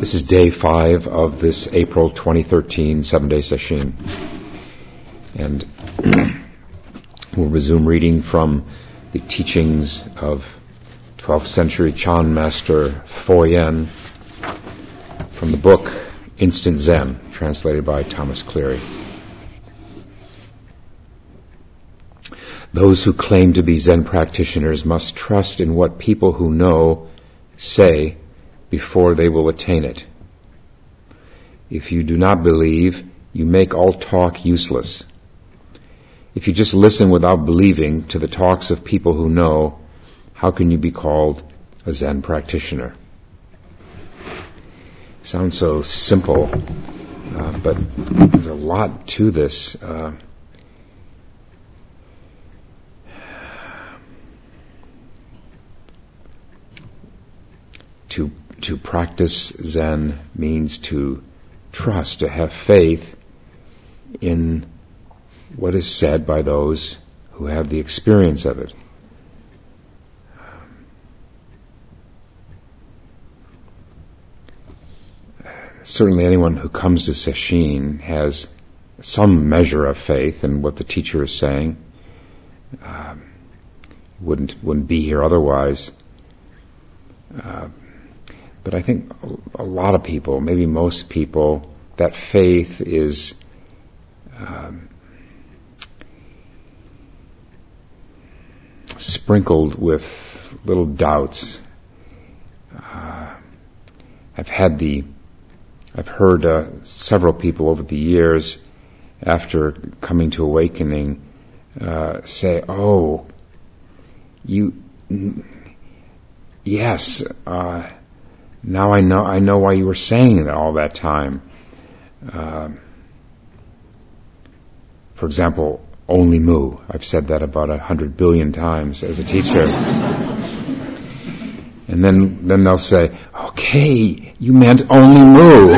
This is day 5 of this April 2013 7-day session. And we'll resume reading from the teachings of 12th century Chan master Fo Yen from the book Instant Zen, translated by Thomas Cleary. Those who claim to be Zen practitioners must trust in what people who know say before they will attain it. If you do not believe, you make all talk useless. If you just listen without believing to the talks of people who know, how can you be called a Zen practitioner? Sounds so simple, but there's a lot to this. To practice Zen means to trust, to have faith in what is said by those who have the experience of it. Certainly anyone who comes to Sesshin has some measure of faith in what the teacher is saying. Wouldn't be here otherwise. But I think a lot of people, maybe most people, that faith is sprinkled with little doubts. I've heard several people over the years, after coming to awakening, say, "Oh, yes." Now I know why you were saying that all that time. For example, only mu. I've said that about 100 billion times as a teacher. And then they'll say, "Okay, you meant only mu."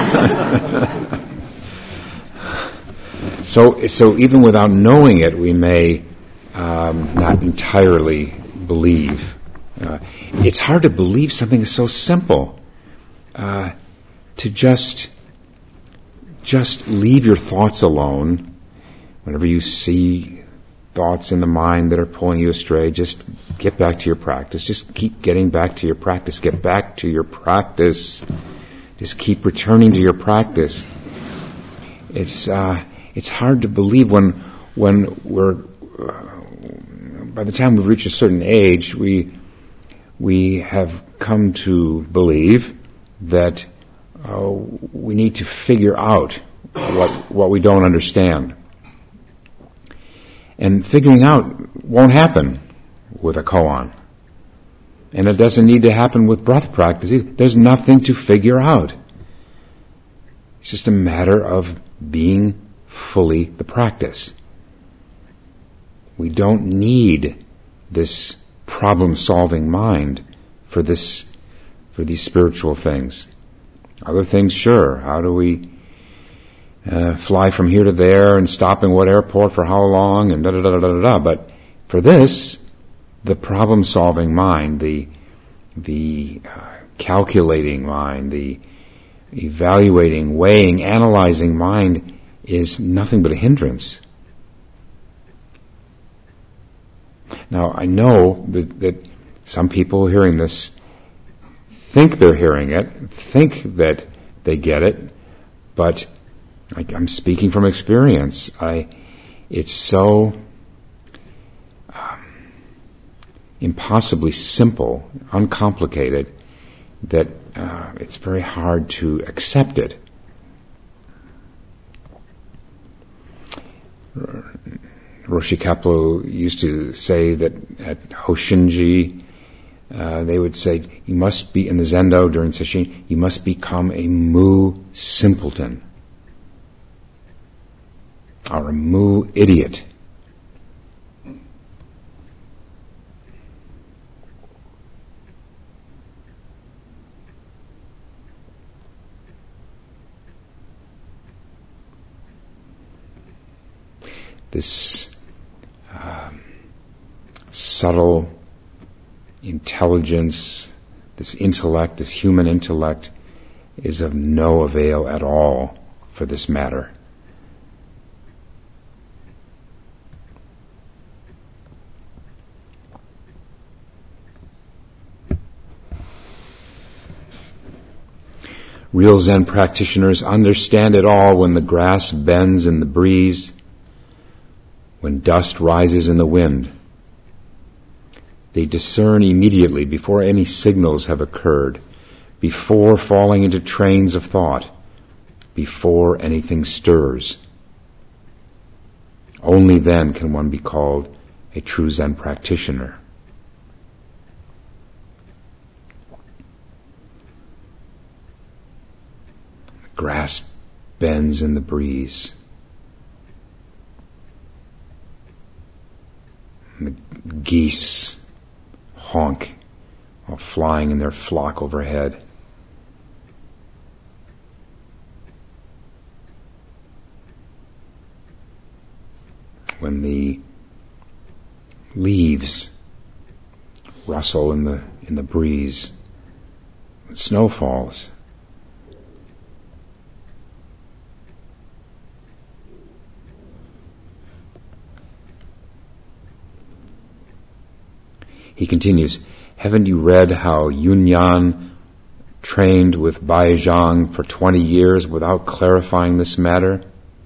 So even without knowing it, we may not entirely believe. It's hard to believe something so simple. To just leave your thoughts alone. Whenever you see thoughts in the mind that are pulling you astray, just get back to your practice. Just keep getting back to your practice. Get back to your practice. Just keep returning to your practice. It's hard to believe when we're by the time we've reached a certain age, we have come to believe that we need to figure out what we don't understand. And figuring out won't happen with a koan. And it doesn't need to happen with breath practice either. There's nothing to figure out. It's just a matter of being fully the practice. We don't need this problem-solving mind for these spiritual things. Other things, sure. How do we fly from here to there and stop in what airport for how long and da-da-da-da-da-da. But for this, the problem-solving mind, the calculating mind, the evaluating, weighing, analyzing mind is nothing but a hindrance. Now, I know that some people hearing this think they're hearing it, think that they get it, but I'm speaking from experience. It's so impossibly simple, uncomplicated, that it's very hard to accept it. Roshi Kapleau used to say that at Hoshinji, they would say, you must be, in the Zendo during Sesshin, you must become a mu simpleton. Or a mu idiot. This subtle intelligence, this intellect, this human intellect, is of no avail at all for this matter. Real Zen practitioners understand it all when the grass bends in the breeze, when dust rises in the wind. They discern immediately before any signals have occurred, before falling into trains of thought, before anything stirs. Only then can one be called a true Zen practitioner. The grass bends in the breeze. And the geese honk while flying in their flock overhead. When the leaves rustle in the breeze, when snow falls. He continues, haven't you read how Yunyan trained with Bai Zhang for 20 years without clarifying this matter?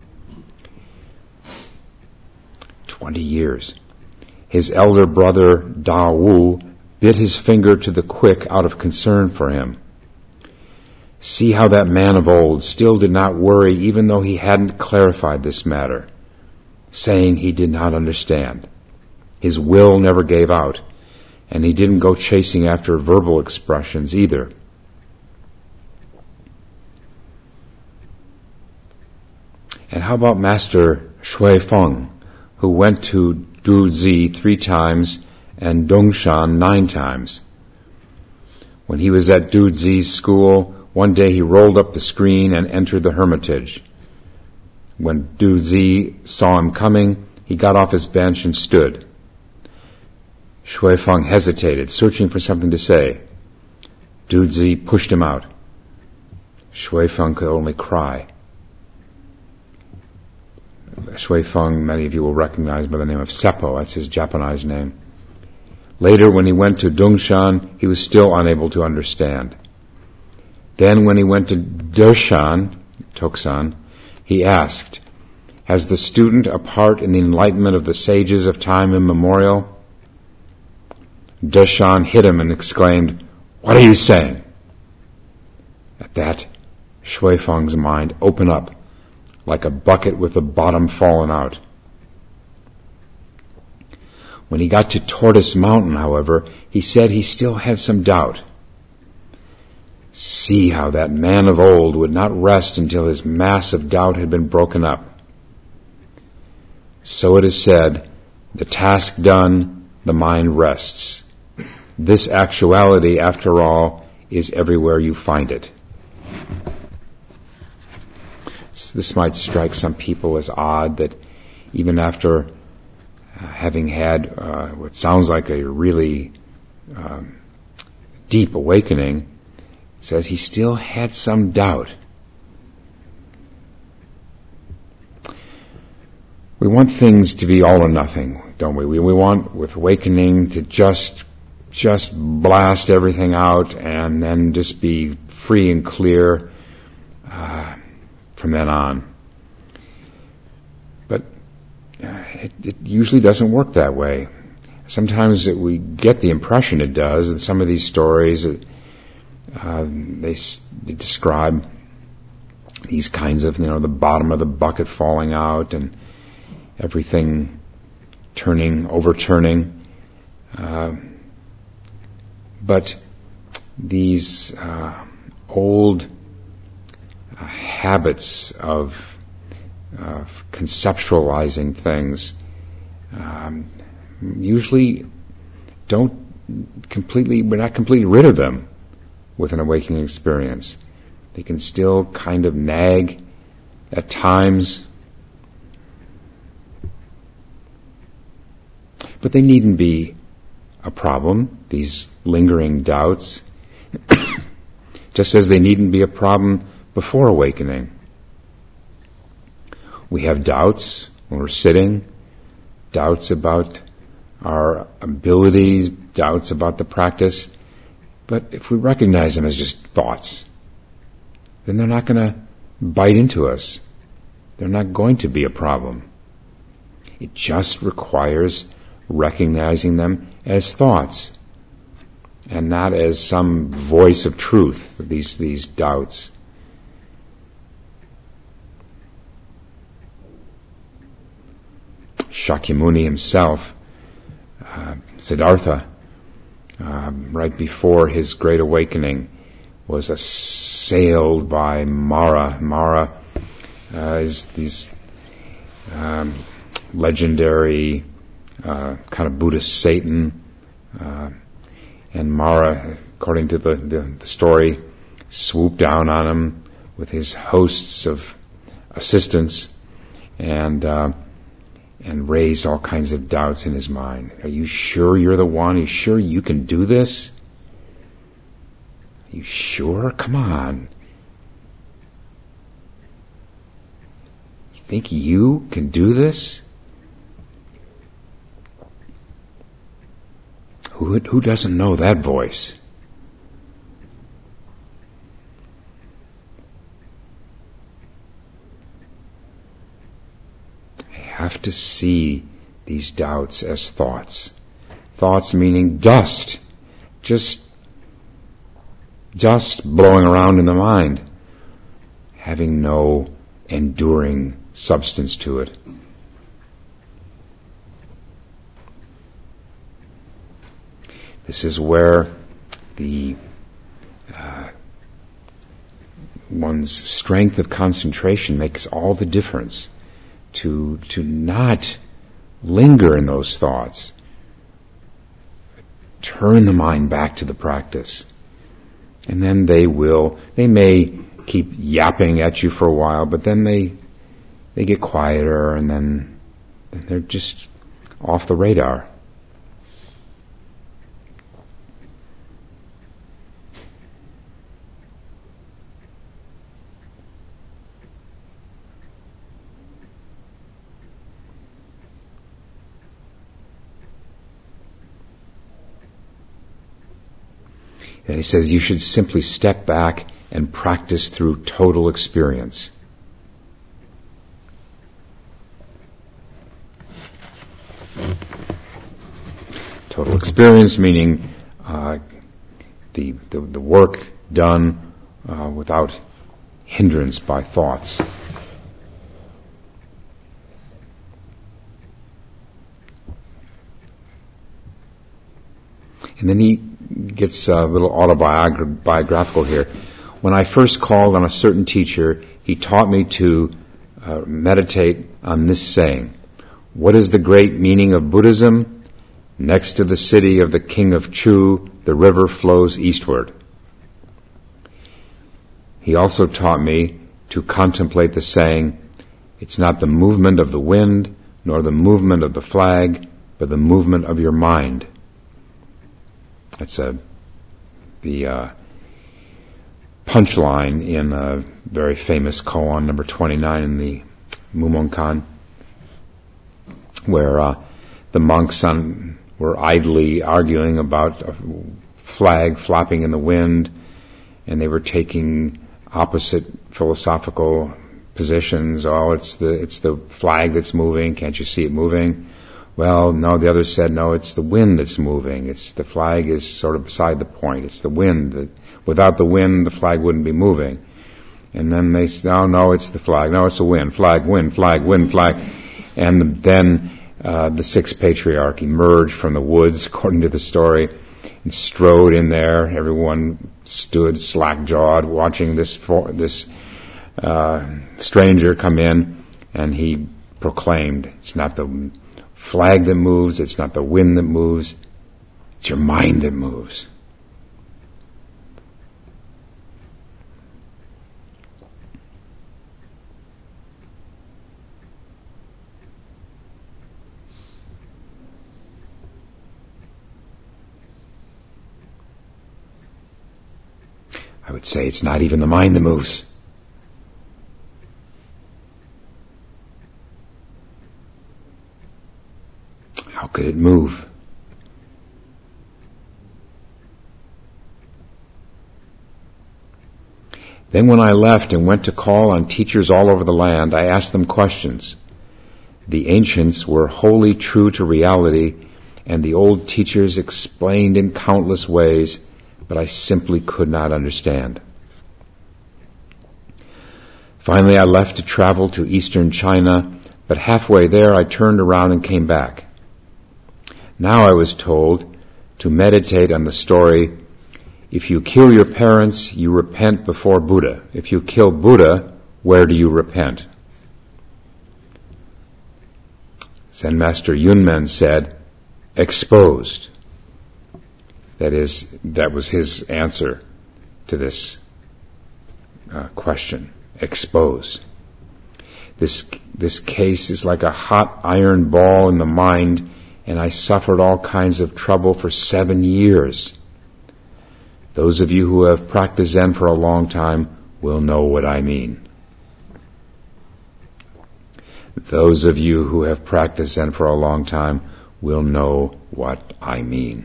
20 years. His elder brother Da Wu bit his finger to the quick out of concern for him. See how that man of old still did not worry even though he hadn't clarified this matter, saying he did not understand. His will never gave out. And he didn't go chasing after verbal expressions either. And how about Master Shui Feng, who went to Duzi 3 times and Dongshan 9 times? When he was at Duzi's school, one day he rolled up the screen and entered the hermitage. When Duzi saw him coming, he got off his bench and stood. Shui Feng hesitated, searching for something to say. Duzi pushed him out. Shui Feng could only cry. Shui Feng, many of you will recognize by the name of Seppo, that's his Japanese name. Later, when he went to Dongshan, he was still unable to understand. Then when he went to Deshan, Toksan, he asked, has the student a part in the enlightenment of the sages of time immemorial? Deshan hit him and exclaimed, what are you saying? At that, Shui Feng's mind opened up like a bucket with the bottom fallen out. When he got to Tortoise Mountain, however, he said he still had some doubt. See how that man of old would not rest until his mass of doubt had been broken up. So it is said, the task done, the mind rests. This actuality, after all, is everywhere you find it. So this might strike some people as odd that even after having had what sounds like a really deep awakening, it says he still had some doubt. We want things to be all or nothing, don't we? We want, with awakening, to just blast everything out and then just be free and clear from then on. But it usually doesn't work that way. Sometimes we get the impression it does. In some of these stories, they describe these kinds of, the bottom of the bucket falling out and everything overturning. But these old habits of conceptualizing things usually we're not completely rid of them with an awakening experience. They can still kind of nag at times, but they needn't be a problem, these lingering doubts. just as they needn't be a problem before awakening. We have doubts when we're sitting, doubts about our abilities, doubts about the practice. But if we recognize them as just thoughts, then they're not going to bite into us. They're not going to be a problem. It just requires recognizing them as thoughts and not as some voice of truth, these doubts. Shakyamuni himself, Siddhartha, right before his great awakening, was assailed by Mara. Mara is these legendary kind of Buddhist Satan, and Mara, according to the story, swooped down on him with his hosts of assistants and raised all kinds of doubts in his mind. Are you sure you're the one? Are you sure you can do this? Are you sure? Come on. You think you can do this? Who doesn't know that voice? Have to see these doubts as thoughts. Thoughts meaning dust. Just blowing around in the mind, having no enduring substance to it. This is where one's strength of concentration makes all the difference. To not linger in those thoughts. Turn the mind back to the practice. And then they may keep yapping at you for a while, but then they get quieter, and then they're just off the radar. And he says you should simply step back and practice through total experience. Total experience meaning the work done without hindrance by thoughts. And then he gets a little autobiographical here. When I first called on a certain teacher, he taught me to meditate on this saying: what is the great meaning of Buddhism? Next to the city of the king of Chu, the river flows eastward. He also taught me to contemplate the saying, it's not the movement of the wind, nor the movement of the flag, but the movement of your mind. That's the punchline in a very famous koan, number 29 in the Mumonkan, where the monks were idly arguing about a flag flapping in the wind, and they were taking opposite philosophical positions. Oh, it's the flag that's moving. Can't you see it moving? Well, no, the other said, no, it's the wind that's moving. It's the flag is sort of beside the point. It's the wind. Without the wind, the flag wouldn't be moving. And then they said, no, it's the flag. No, it's the wind. Flag, wind, flag, wind, flag. And then the sixth patriarch emerged from the woods, according to the story, and strode in there. Everyone stood slack-jawed, watching this stranger come in, and he proclaimed, it's not the flag that moves, it's not the wind that moves, it's your mind that moves. I would would say it's not even the mind that moves. How could it move? Then when I left and went to call on teachers all over the land, I asked them questions. The ancients were wholly true to reality, and the old teachers explained in countless ways, but I simply could not understand. Finally, I left to travel to eastern China, but halfway there I turned around and came back. Now I was told to meditate on the story, if you kill your parents, you repent before Buddha. If you kill Buddha, where do you repent? Zen Master Yunmen said, exposed. That was his answer to this question. Exposed. This case is like a hot iron ball in the mind, and I suffered all kinds of trouble for 7 years. Those of you who have practiced Zen for a long time will know what I mean. Those of you who have practiced Zen for a long time will know what I mean.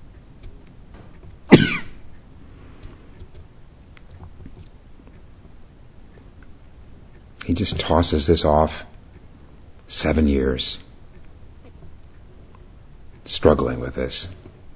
He just tosses this off. 7 years. Struggling with this.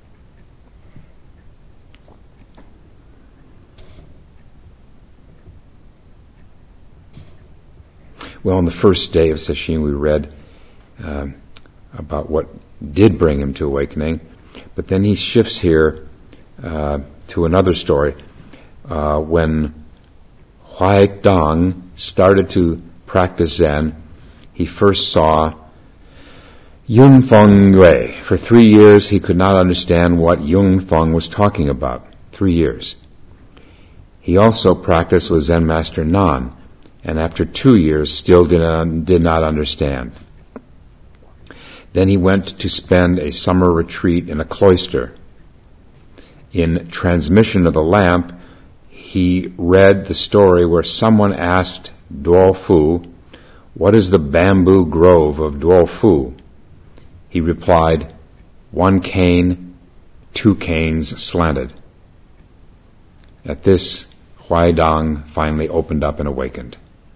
Well, on the first day of Sesshin, we read about what did bring him to awakening, but then he shifts here to another story. When Huai Dong started to practice Zen, he first saw Yun Feng Yue. For 3 years, he could not understand what Yun Feng was talking about. 3 years. He also practiced with Zen Master Nan, and after 2 years still did not understand. Then he went to spend a summer retreat in a cloister. In Transmission of the Lamp, he read the story where someone asked Duo Fu, what is the bamboo grove of Duo Fu? He replied, 1 cane, 2 canes slanted. At this, Huai Dong finally opened up and awakened.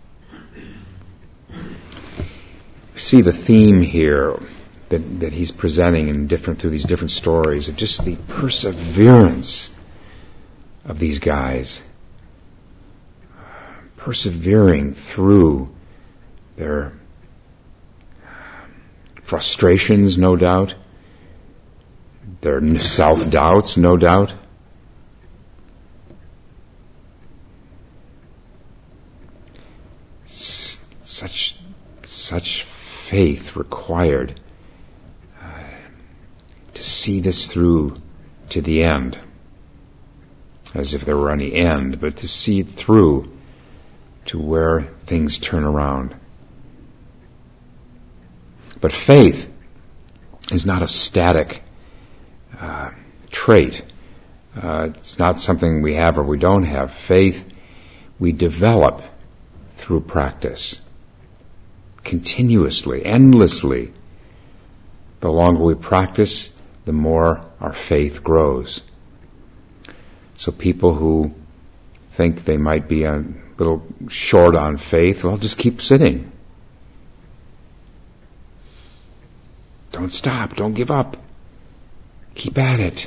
See the theme here that he's presenting through these different stories of just the perseverance of these guys, persevering through their frustrations, no doubt, their self-doubts, no doubt. Such faith required to see this through to the end, as if there were any end, but to see it through to where things turn around. But faith is not a static trait. It's not something we have or we don't have. Faith we develop through practice. Continuously, endlessly. The longer we practice, the more our faith grows. So people who think they might be a little short on faith, well, just keep sitting. Don't stop, don't give up. Keep at it.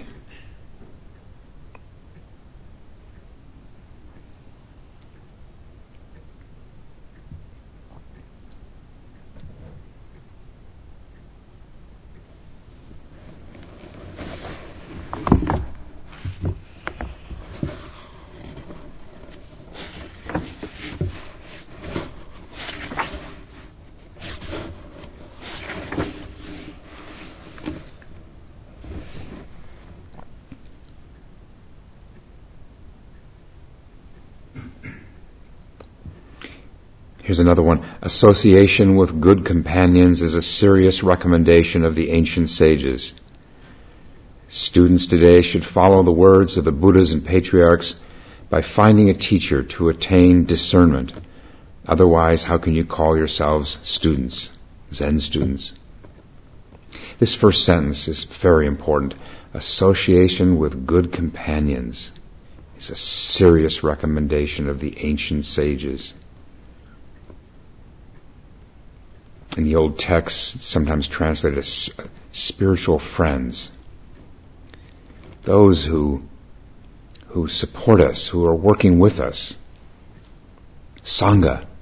Here's another one. Association with good companions is a serious recommendation of the ancient sages. Students today should follow the words of the Buddhas and patriarchs by finding a teacher to attain discernment. Otherwise, how can you call yourselves students, Zen students? This first sentence is very important. Association with good companions is a serious recommendation of the ancient sages. In the old text, sometimes translated as spiritual friends. Those who support us, who are working with us. Sangha.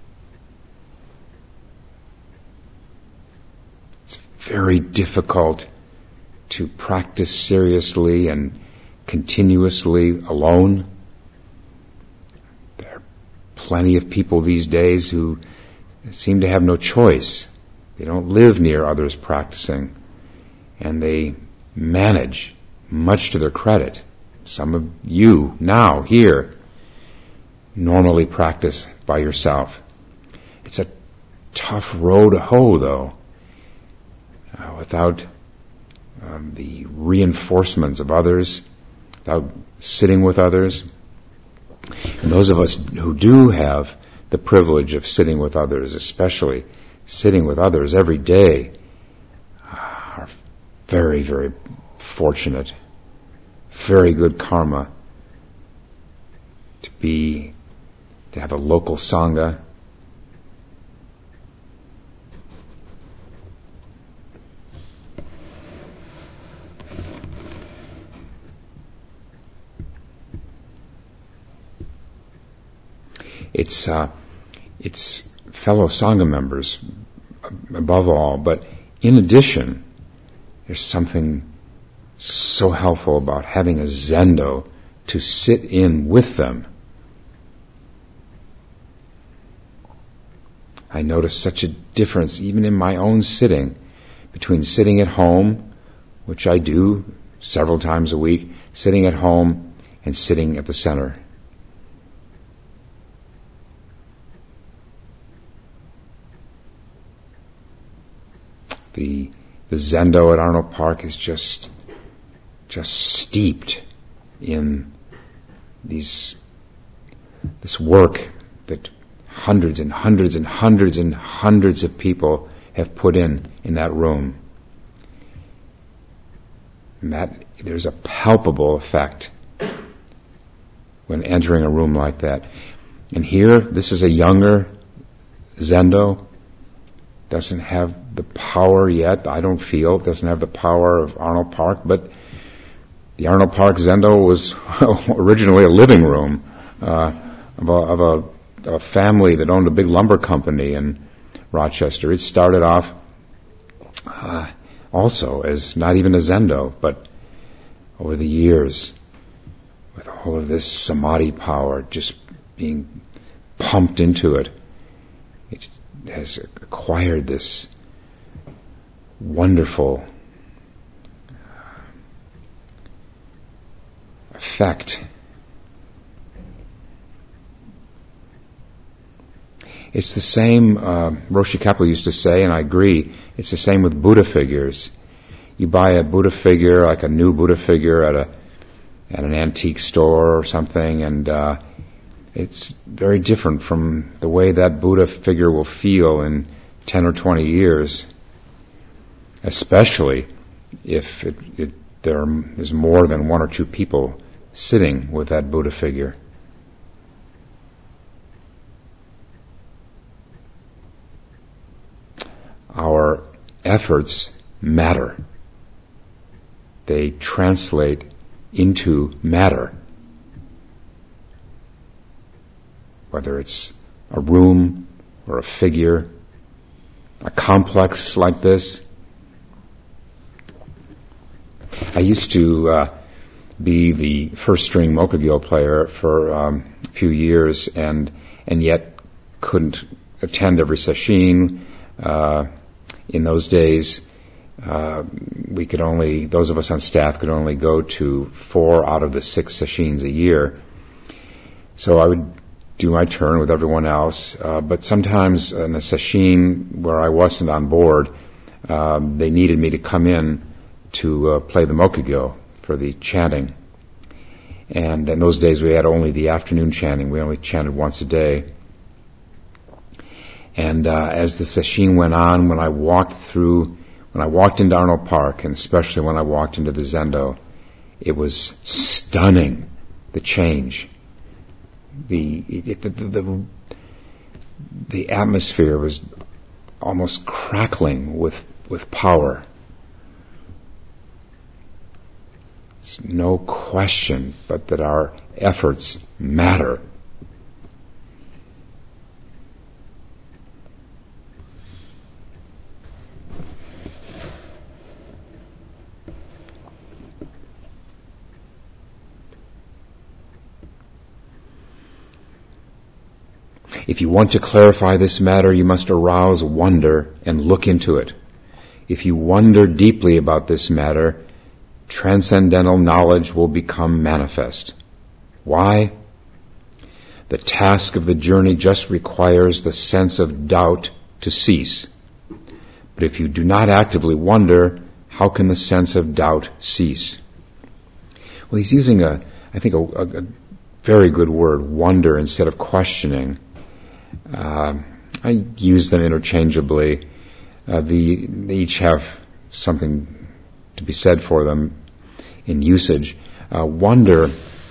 It's very difficult to practice seriously and continuously alone. There are plenty of people these days who seem to have no choice. They don't live near others practicing, and they manage, much to their credit. Some of you now here normally practice by yourself. It's a tough row to hoe, though, without the reinforcements of others, without sitting with others. And those of us who do have the privilege of sitting with others, especially sitting with others every day, are very, very fortunate. Very good karma to have a local sangha. It's fellow sangha members above all, but in addition, there's something so helpful about having a zendo to sit in with them. I notice such a difference even in my own sitting between sitting at home, which I do several times a week, sitting at home and sitting at the center. The zendo at Arnold Park is just steeped in this work that hundreds and hundreds and hundreds and hundreds of people have put in that room. And that there's a palpable effect when entering a room like that. And here, this is a younger zendo, doesn't have the power yet, I don't feel, doesn't have the power of Arnold Park, but the Arnold Park Zendo was originally a living room of a family that owned a big lumber company in Rochester. It started off also as not even a Zendo, but over the years, with all of this samadhi power just being pumped into it, it has acquired this wonderful effect. It's the same, Roshi Kapleau used to say, and I agree, it's the same with Buddha figures. You buy a Buddha figure, like a new Buddha figure at an antique store or something, and it's very different from the way that Buddha figure will feel in 10 or 20 years, especially if there's more than one or two people sitting with that Buddha figure. Our efforts matter. They translate into matter. Whether it's a room or a figure, a complex like this. I used to be the first string Mokugyo player for a few years, and yet couldn't attend every sesshin. In those days, those of us on staff could only go to 4 out of the 6 sesshins a year. So I would do my turn with everyone else, but sometimes in a sesshin where I wasn't on board, they needed me to come in to play the Mokugyo for the chanting. And in those days we had only the afternoon chanting. We only chanted once a day. And as the sesshin went on, when I walked into Arnold Park, and especially when I walked into the Zendo, it was stunning, the change. The atmosphere was almost crackling with power. There's no question but that our efforts matter. If you want to clarify this matter, you must arouse wonder and look into it. If you wonder deeply about this matter, transcendental knowledge will become manifest. Why? The task of the journey just requires the sense of doubt to cease. But if you do not actively wonder, how can the sense of doubt cease? Well, he's using a very good word, wonder, instead of questioning. I use them interchangeably. They each have something to be said for them in usage. Wonder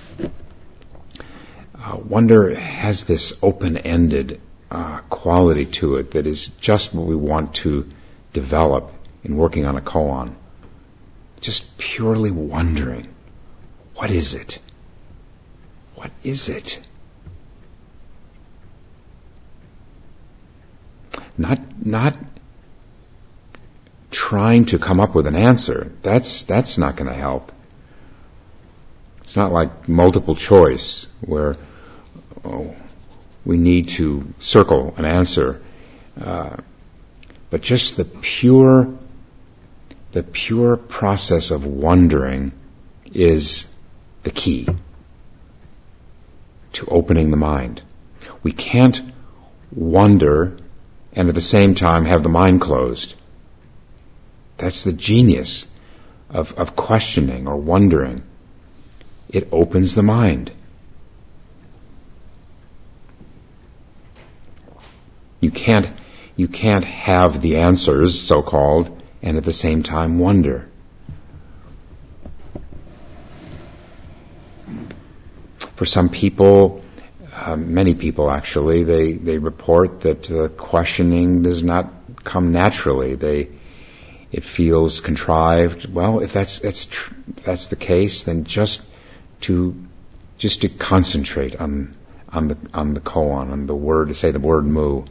has this open-ended quality to it that is just what we want to develop in working on a koan. Just purely wondering, what is it? What is it? Not trying to come up with an answer. That's not going to help. It's not like multiple choice where we need to circle an answer. But just the pure process of wondering is the key to opening the mind. We can't wonder and at the same time have the mind closed. That's the genius of questioning or wondering. It opens the mind. You can't have the answers, so-called, and at the same time wonder. For some people, many people actually, they report that questioning does not come naturally. It feels contrived. Well, if that's the case, then just to concentrate on the koan, on the word, to say the word mu,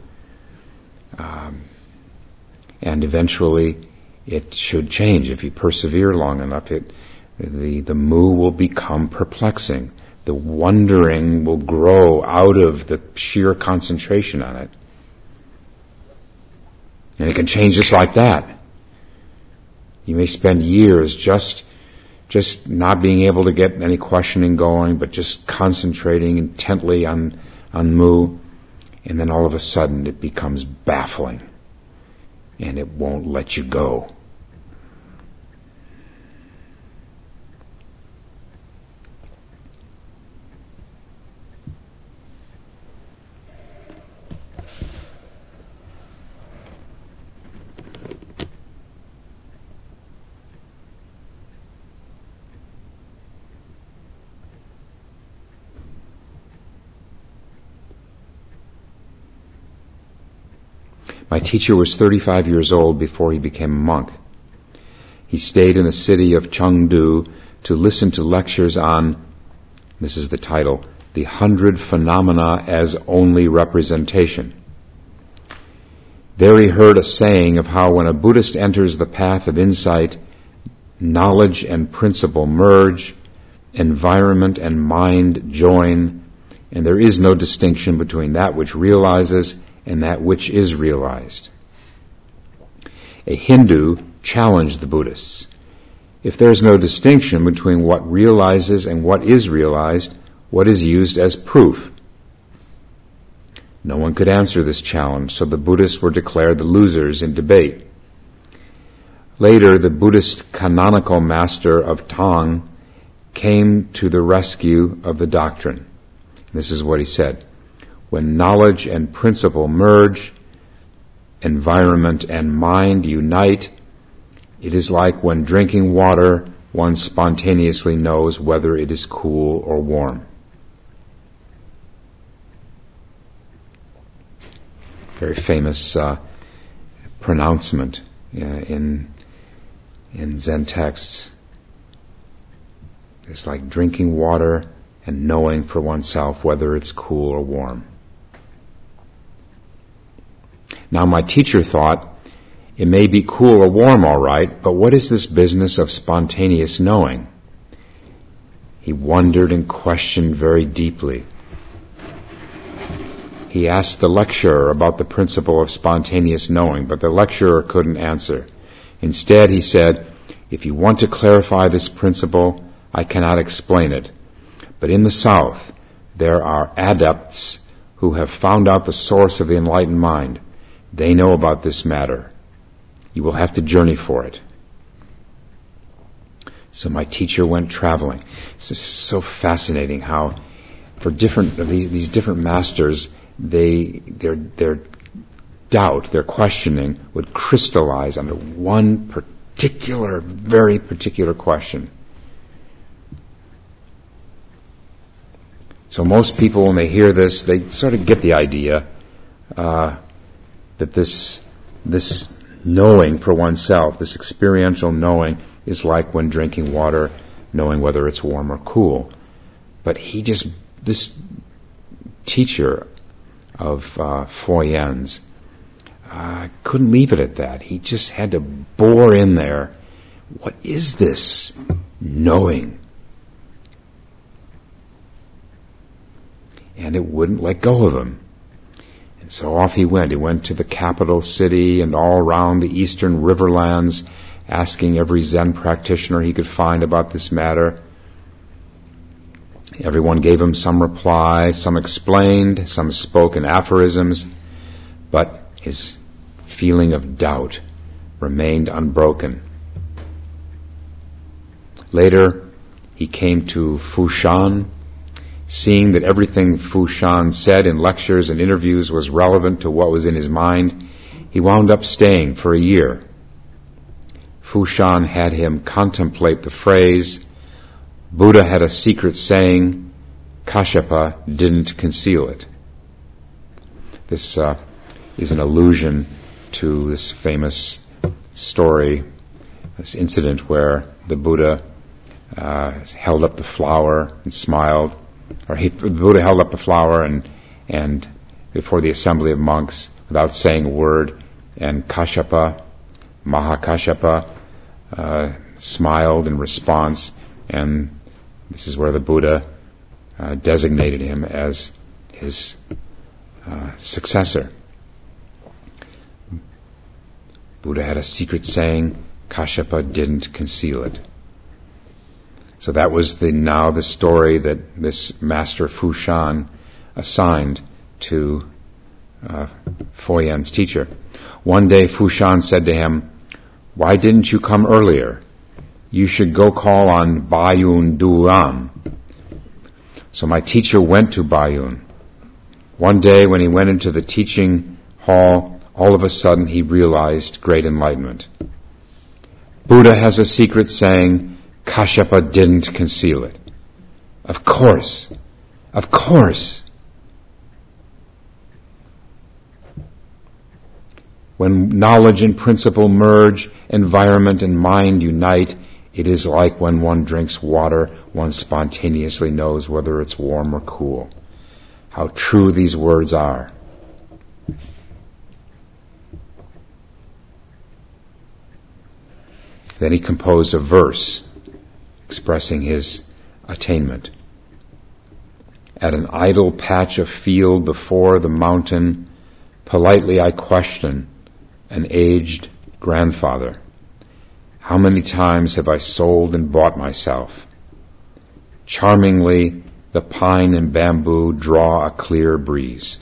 and eventually it should change if you persevere long enough. The mu will become perplexing. The wondering will grow out of the sheer concentration on it. And it can change just like that. You may spend years just not being able to get any questioning going, but just concentrating intently on mu, and then all of a sudden it becomes baffling, and it won't let you go. My teacher was 35 years old before he became a monk. He stayed in the city of Chengdu to listen to lectures on, this is the title, The 100 Phenomena as Only Representation. There he heard a saying of how when a Buddhist enters the path of insight, knowledge and principle merge, environment and mind join, and there is no distinction between that which realizes and that which is realized. A Hindu challenged the Buddhists. If there is no distinction between what realizes and what is realized, what is used as proof? No one could answer this challenge, so the Buddhists were declared the losers in debate. Later, the Buddhist canonical master of Tang came to the rescue of the doctrine. This is what he said. When knowledge and principle merge, environment and mind unite, it is like when drinking water, one spontaneously knows whether it is cool or warm. Very famous pronouncement in Zen texts. It's like drinking water and knowing for oneself whether it's cool or warm. Now my teacher thought, it may be cool or warm all right, but what is this business of spontaneous knowing? He wondered and questioned very deeply. He asked the lecturer about the principle of spontaneous knowing, but the lecturer couldn't answer. Instead, he said, if you want to clarify this principle, I cannot explain it. But in the South, there are adepts who have found out the source of the enlightened mind. They know about this matter. You will have to journey for it. So my teacher went traveling. It's just so fascinating how for these different masters, their doubt, their questioning would crystallize under one particular, very particular question. So most people, when they hear this, they sort of get the idea that this knowing for oneself, this experiential knowing, is like when drinking water, knowing whether it's warm or cool. But this teacher of Foyen's couldn't leave it at that. He just had to bore in there. What is this knowing? And it wouldn't let go of him. And so off he went. He went to the capital city and all around the eastern riverlands, asking every Zen practitioner he could find about this matter. Everyone gave him some reply, some explained, some spoke in aphorisms, but his feeling of doubt remained unbroken. Later, he came to Fushan. Seeing that everything Fushan said in lectures and interviews was relevant to what was in his mind, he wound up staying for a year. Fushan had him contemplate the phrase, Buddha had a secret saying, Kashyapa didn't conceal it. This is an allusion to this famous story, this incident where the Buddha held up the flower and smiled, the Buddha held up the flower and before the assembly of monks without saying a word, and Kashyapa, Mahakashyapa, smiled in response, and this is where the Buddha designated him as his successor. Buddha had a secret saying, Kashyapa didn't conceal it. So that was the story that this master Fushan assigned to Foyen's teacher. One day Fushan said to him, why didn't you come earlier? You should go call on Bayun Duan. So my teacher went to Bayun. One day when he went into the teaching hall, all of a sudden he realized great enlightenment. Buddha has a secret saying, Kashyapa didn't conceal it. Of course. Of course. When knowledge and principle merge, environment and mind unite, it is like when one drinks water, one spontaneously knows whether it's warm or cool. How true these words are. Then he composed a verse expressing his attainment. At an idle patch of field before the mountain, politely I question an aged grandfather. How many times have I sold and bought myself? Charmingly, the pine and bamboo draw a clear breeze.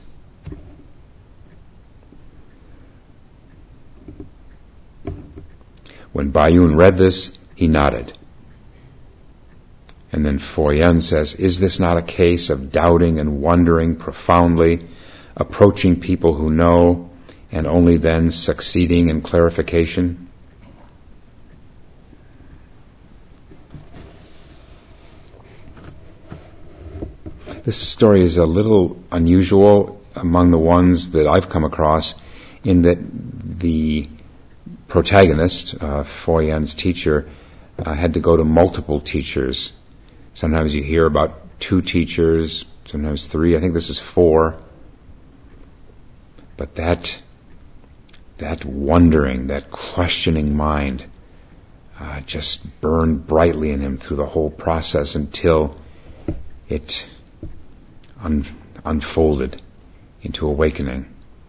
When Bayun read this, he nodded. And then Foyen says, is this not a case of doubting and wondering profoundly, approaching people who know, and only then succeeding in clarification? This story is a little unusual among the ones that I've come across, in that the protagonist, Foyen's teacher, had to go to multiple teachers. Sometimes you hear about 2 teachers, sometimes 3. I think this is 4. But that wondering, that questioning mind just burned brightly in him through the whole process until it unfolded into awakening.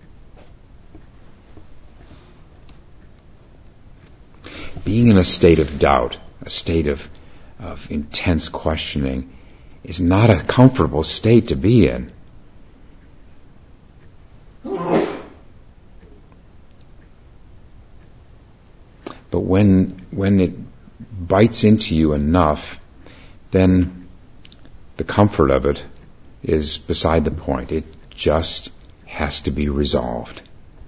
Being in a state of doubt, a state of intense questioning, is not a comfortable state to be in. But when it bites into you enough, then the comfort of it is beside the point. It just has to be resolved.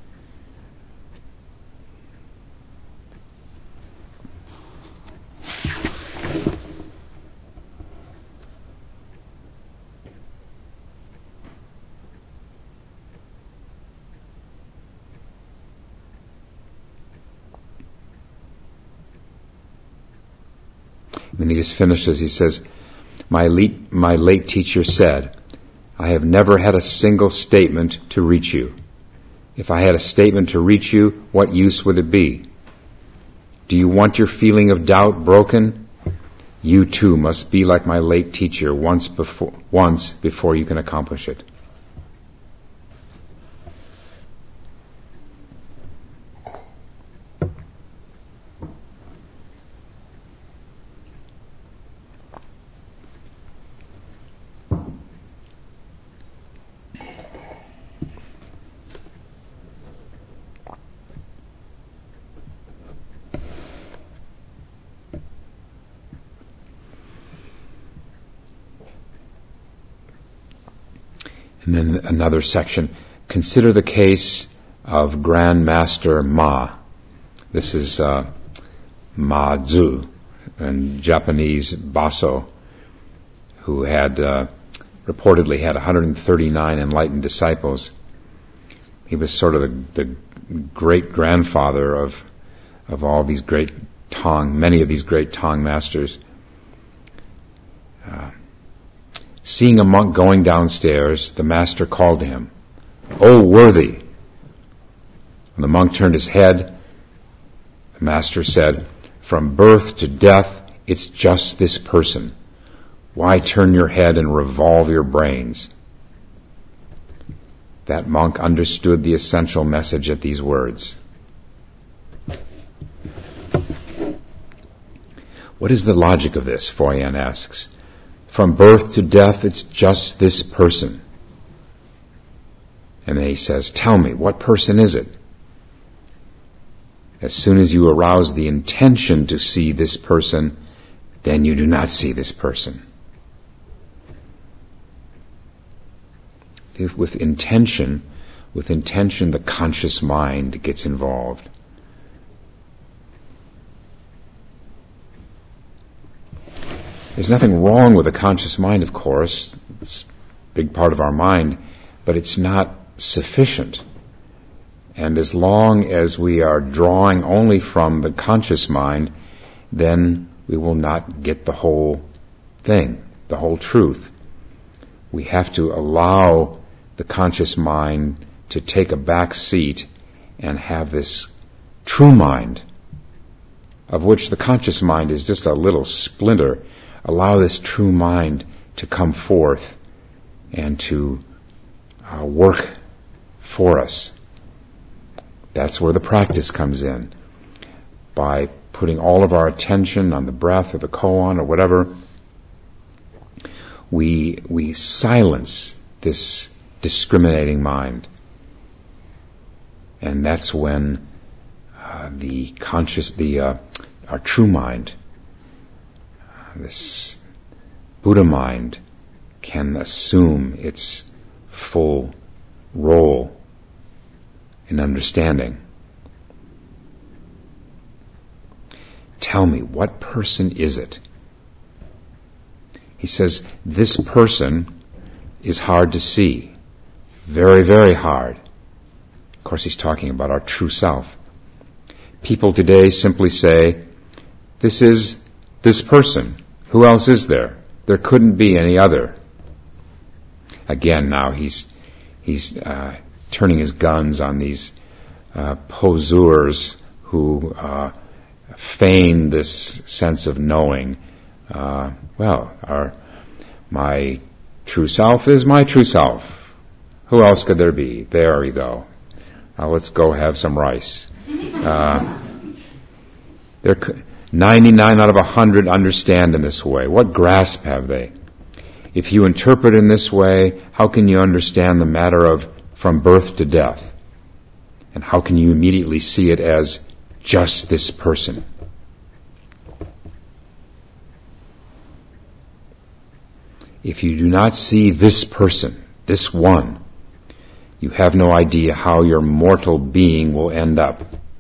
Then he just finishes, he says, my late teacher said, I have never had a single statement to reach you. If I had a statement to reach you, what use would it be? Do you want your feeling of doubt broken? You too must be like my late teacher once before you can accomplish it. And then another section. Consider the case of Grand Master Ma. This is Ma Zu, a Japanese Baso, who had reportedly had 139 enlightened disciples. He was sort of the great-grandfather of all these great many of these great Tang masters. Seeing a monk going downstairs, the master called to him, "O worthy!" When the monk turned his head, the master said, "From birth to death, it's just this person. Why turn your head and revolve your brains?" That monk understood the essential message at these words. What is the logic of this? Foyen asks. From birth to death, it's just this person. And then he says, tell me, what person is it? As soon as you arouse the intention to see this person, then you do not see this person. With intention, the conscious mind gets involved. There's nothing wrong with the conscious mind, of course. It's a big part of our mind, but it's not sufficient. And as long as we are drawing only from the conscious mind, then we will not get the whole thing, the whole truth. We have to allow the conscious mind to take a back seat and have this true mind, of which the conscious mind is just a little splinter. Allow this true mind to come forth and to work for us. That's where the practice comes in. By putting all of our attention on the breath or the koan or whatever, we silence this discriminating mind. And that's when our true mind, this Buddha mind can assume its full role in understanding. Tell me, what person is it? He says, this person is hard to see. Very, very hard. Of course, he's talking about our true self. People today simply say, this is this person. Who else is there? There couldn't be any other. Again, now he's turning his guns on these poseurs who feign this sense of knowing. My true self is my true self. Who else could there be? There you go. Now let's go have some rice. 99 out of 100 understand in this way. What grasp have they? If you interpret in this way, how can you understand the matter of from birth to death? And how can you immediately see it as just this person? If you do not see this person, this one, you have no idea how your mortal being will end up.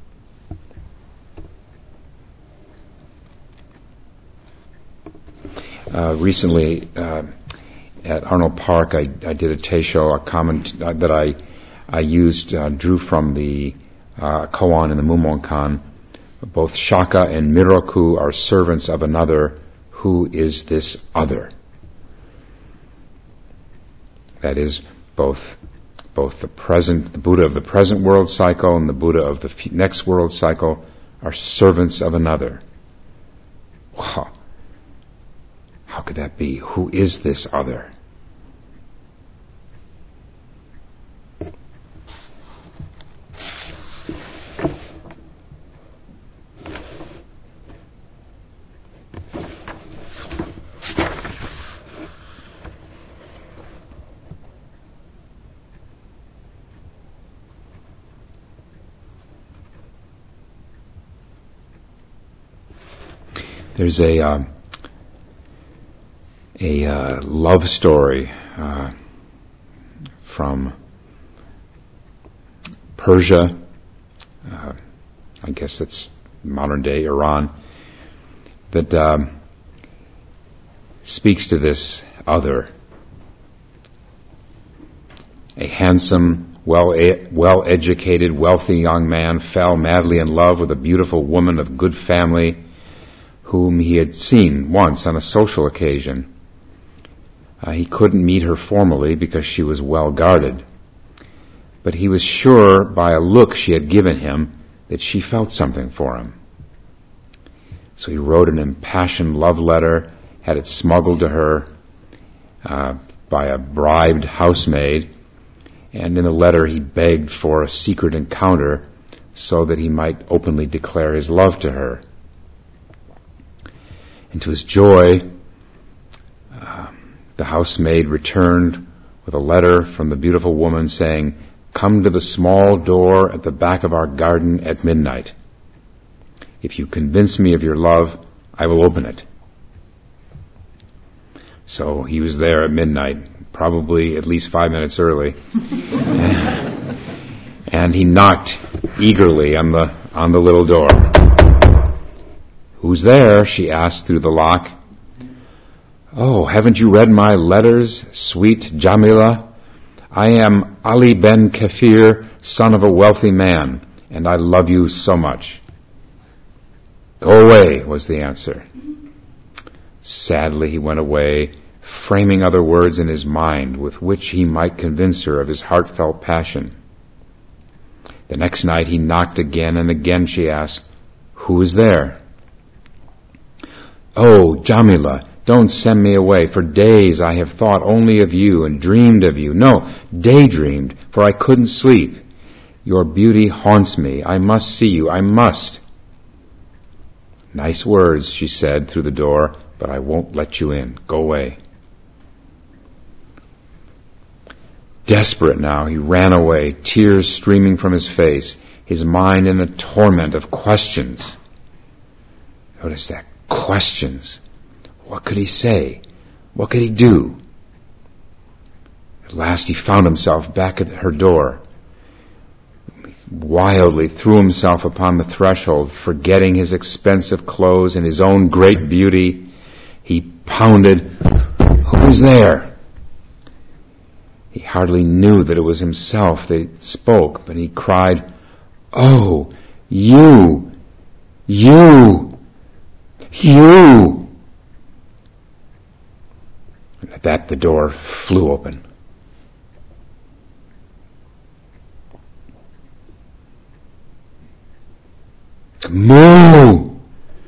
Recently, at Arnold Park, I did a teisho, a comment that I used, drew from the koan in the Mumonkan. Both Shaka and Miroku are servants of another. Who is this other? That is, both the Buddha of the present world cycle and the Buddha of the next world cycle are servants of another. Wow. How could that be? Who is this other? There's a love story from Persia. I guess it's modern day Iran, that speaks to this other. A handsome, well-educated, wealthy young man fell madly in love with a beautiful woman of good family whom he had seen once on a social occasion. He couldn't meet her formally because she was well guarded, but he was sure by a look she had given him that she felt something for him. So he wrote an impassioned love letter, had it smuggled to her by a bribed housemaid, and in the letter he begged for a secret encounter so that he might openly declare his love to her. And to his joy, the housemaid returned with a letter from the beautiful woman saying, "Come to the small door at the back of our garden at midnight. If you convince me of your love, I will open it." So he was there at midnight, probably at least 5 minutes early, and he knocked eagerly on the little door. "Who's there?" she asked through the lock. "Oh, haven't you read my letters, sweet Jamila? I am Ali ben Kafir, son of a wealthy man, and I love you so much." "Go away," was the answer. Sadly, he went away, framing other words in his mind with which he might convince her of his heartfelt passion. The next night he knocked again, and again she asked, "Who is there?" "Oh, Jamila, don't send me away. For days I have thought only of you and dreamed of you. No, daydreamed, for I couldn't sleep. Your beauty haunts me. I must see you. I must." "Nice words," she said through the door, "but I won't let you in. Go away." Desperate now, he ran away, tears streaming from his face, his mind in a torment of questions. Notice that. Questions. What could he say? What could he do? At last he found himself back at her door. Wildly threw himself upon the threshold, forgetting his expensive clothes and his own great beauty. He pounded. Who was there? He hardly knew that it was himself that spoke, but he cried, "Oh, you! You! You!" And at that the door flew open. Moo!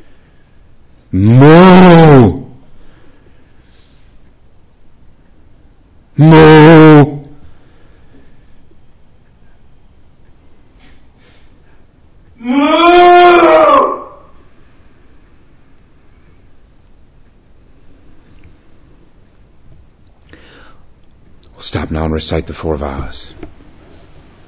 Moo! Moo! Moo! We'll stop now and recite the 4 vows.